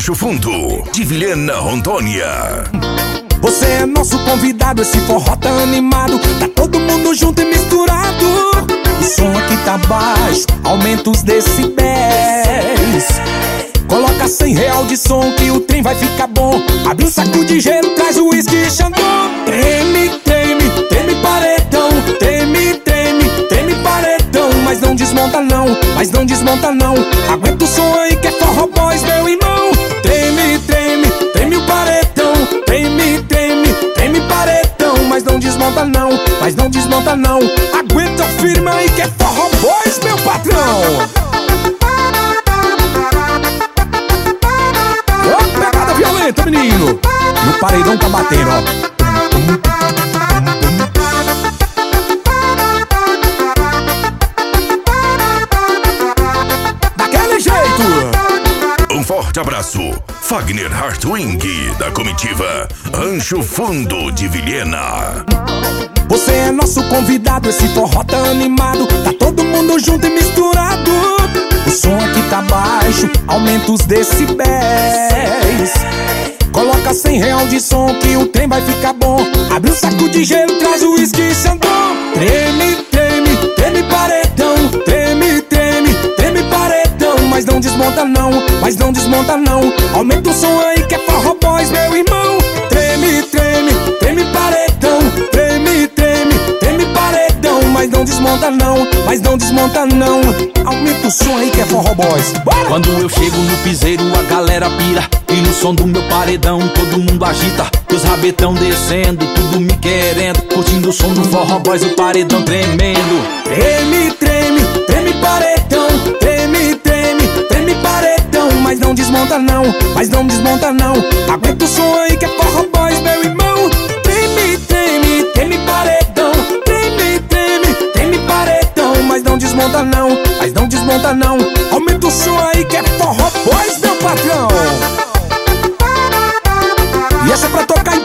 Rancho Fundo, de Vilhena, Rondônia. Você é nosso convidado, esse forró tá animado, tá todo mundo junto e misturado. O som aqui tá baixo, aumenta os decibéis. Coloca R$100 de som que o trem vai ficar bom. Abre um saco de gelo, traz o uísque e Xandão. Treme, treme, treme paredão. Treme, treme, treme paredão. Mas não desmonta não, mas não desmonta não. Aguenta o som aí que é Forró Boys, meu irmão. Treme, treme, treme o paredão. Treme, treme, treme paredão. Mas não desmonta não, mas não desmonta não. Aguenta firme aí que é Forró Boys, meu patrão. Ó, pegada violenta, menino. E o paredão tá batendo, ó. Daquele jeito. Um forte abraço, Fagner Hartwing, da comitiva Rancho Fundo de Vilhena. Você é nosso convidado, esse forró tá animado, tá todo mundo junto e misturado. O som aqui tá baixo, aumenta os decibéis. Coloca R$100 de som que o trem vai ficar bom. Abre um saco de gelo, traz o uísque e Xandão. Treme, treme, treme paredão. Treme, treme, treme paredão. Mas não desmonta não, mas não desmonta não. Aumenta o som aí que é Forró Boys, meu irmão. Treme, treme, treme paredão. Treme, treme, treme paredão. Mas não desmonta não, mas não desmonta não. Aumenta o som aí que é Forró Boys. Bora! Quando eu chego no piseiro a galera pira. E no som do meu paredão todo mundo agita. Os rabetão descendo, tudo me querendo. Curtindo o som do Forró Boys, o paredão tremendo. Treme, treme, treme paredão. Treme, treme, treme paredão. Mas não desmonta não, mas não desmonta não. Aguenta o som aí que é Forró Boys, meu irmão. Treme, treme, treme paredão. Treme, treme, treme paredão. Mas não desmonta não, mas não desmonta não. Aumenta o som aí que é Forró Boys, meu patrão. E essa é pra tocar em